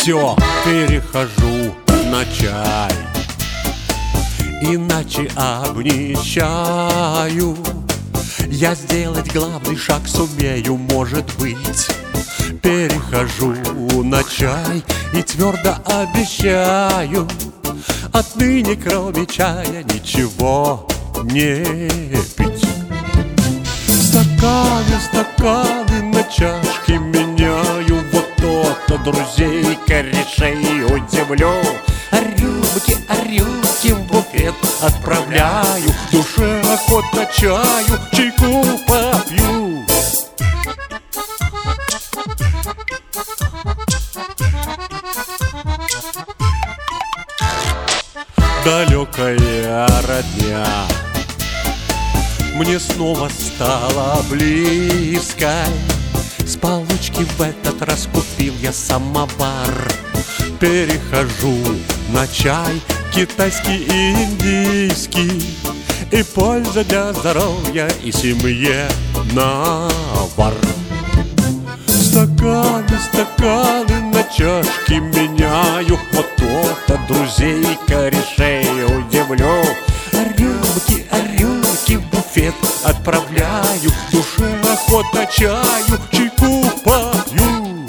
Все, перехожу на чай, иначе обнищаю. Я сделать главный шаг сумею, может быть. Перехожу на чай и твердо обещаю: отныне кроме чая ничего не пить. Стаканы на чашки меняю, вот то-то друзей корешей удивлю. А рюмки в буфет отправляю, в душе охотно чаю, чайку попью. Далекая родня мне снова стала близкой. С получки в этот раз купил я самовар. Перехожу на чай китайский и индийский, и польза для здоровья и семье навар. Стаканы на чашки меняю, вот то-то друзей корешей удивлю. А рюмки в буфет отправляю, в душе охота чаю, чайку попью.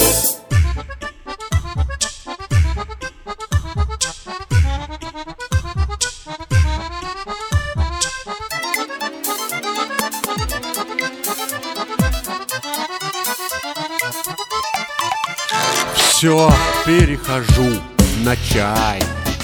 Все, перехожу на чай,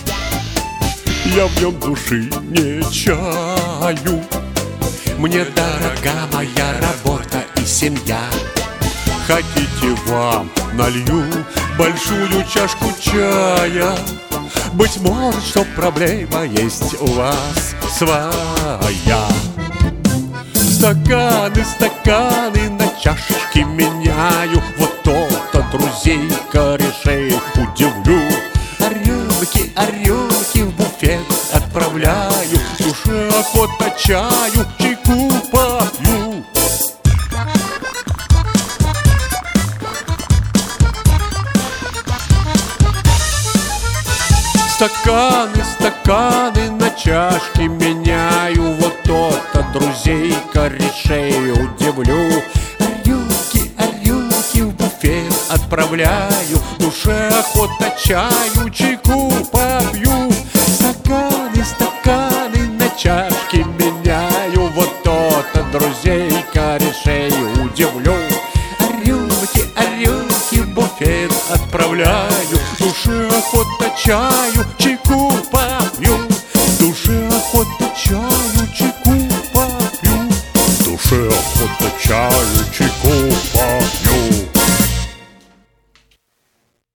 я в нем души не чаю. Мне дорога моя работа и семья. Хотите, вам налью большую чашку чая? Быть может, что проблема есть у вас своя. Стаканы на чашечки меняю, вот то-то друзей корешей удивлю. А рюмки в буфет отправляю, в душе охота чаю, чайку попью. Стаканы на чашки меняю, вот то-то друзей корешей удивлю. А рюмки в буфет отправляю, в душе охота чаю, чайку попью. Стаканы на чашки меняю, вот то-то друзей корешей удивлю. А рюмки в буфет отправляю, в душе охота чаю, чайку попью. В душе охота чаю, чайку попью. В душе охота чаю, чайку